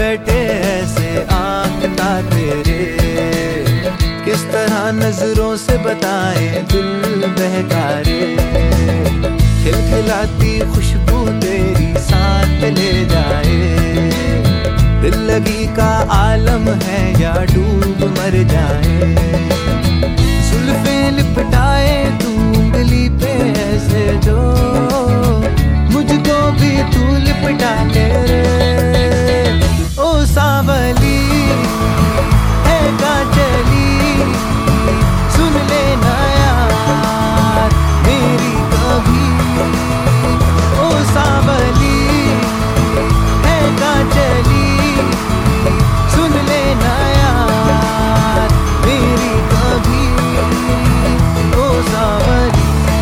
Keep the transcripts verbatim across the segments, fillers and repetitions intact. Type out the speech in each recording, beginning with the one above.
बैठे ऐसे आंखता तेरे, किस तरह नजरों से बताए दिल बहकारे। खिलखिलाती खुशबू तेरी साथ ले जाए, दिल लगी का आलम है या डूब मर जाए। जुल्फे लिपटाए तू उंगली पे ऐसे जो, मुझको भी तू लिपटा ले रे। ओ सांवली है काजली, सुन लेना यार मेरी कभी। ओ सांवली है काजली, सुन लेना यार मेरी कभी। ओ सांवली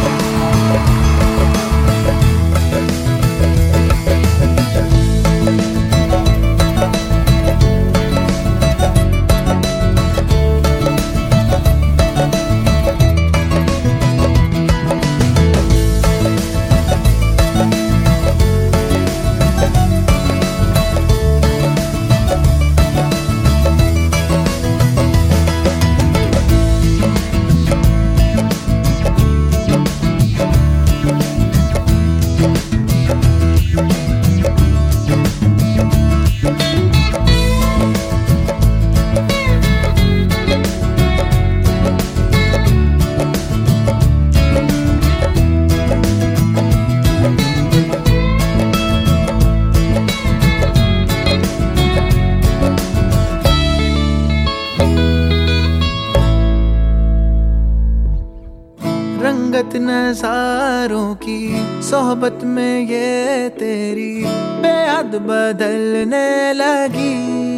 रंगत नजारों की सोहबत में ये तेरी बेहद बदलने लगी।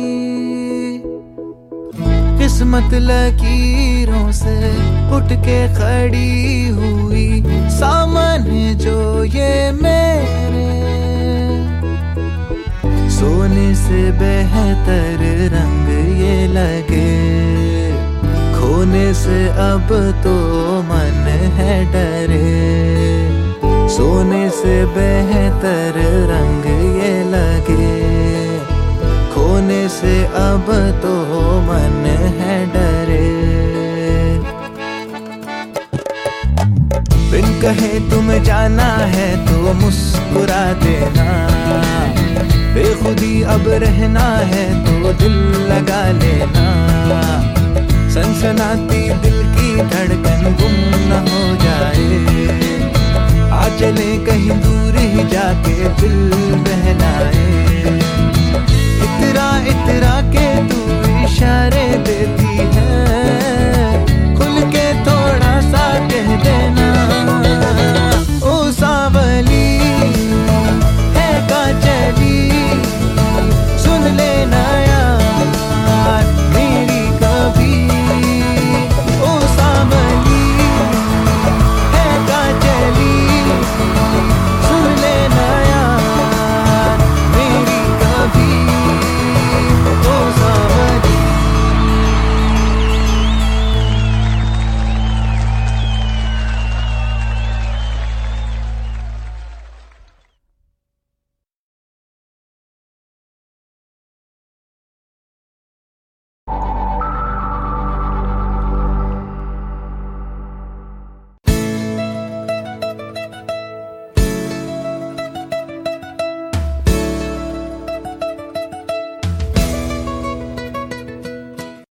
किस्मत लकीरों से उठ के खड़ी हुई सामने जो ये मेरे। सोने से बेहतर रंग ये लगे, खोने से अब तो मन है डरे। सोने से बेहतर रंग ये लगे, खोने से अब तो मन है डरे। बिन कहे तुम जाना है तो मुस्कुरा देना, बेखुदी अब रहना है तो दिल लगा लेना। सनसनाती दिल की धड़कन गुम न हो जाए, आ चले कहीं दूर ही जाके दिल बहलाए। इतरा इतरा के तू इशारे देती है,